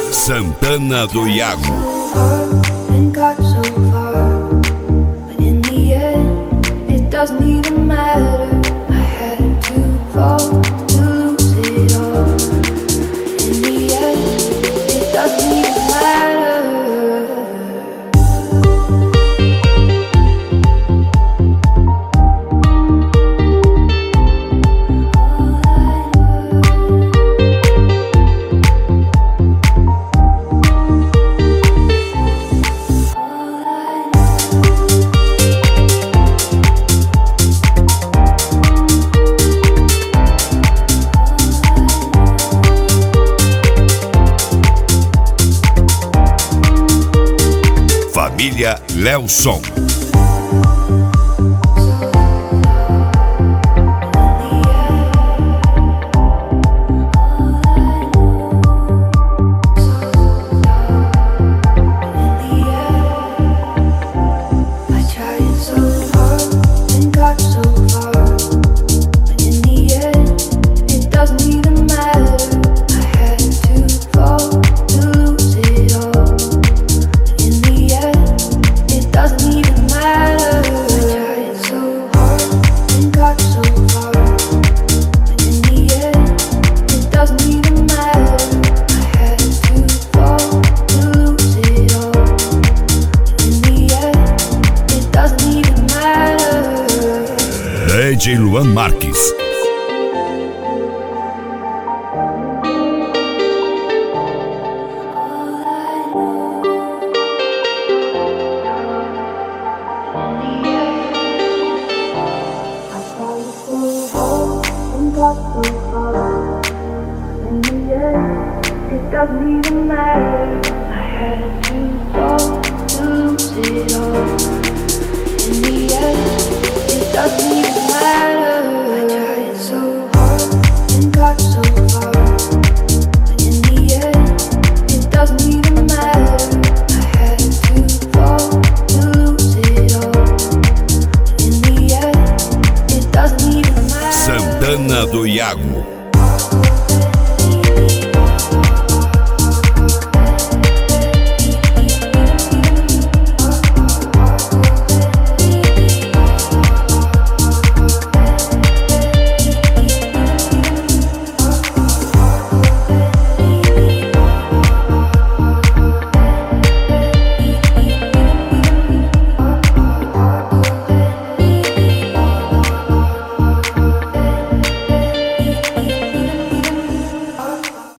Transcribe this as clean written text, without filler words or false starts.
Santana do Iago. And got so far, but in the end, it doesn't even matter. I had to fall to lose it all. In the end, it doesn't even matter. Família Lelson. DJ Luan Marques. It doesn't even matter. I had to fall to lose it all. In the end, it doesn't even matter.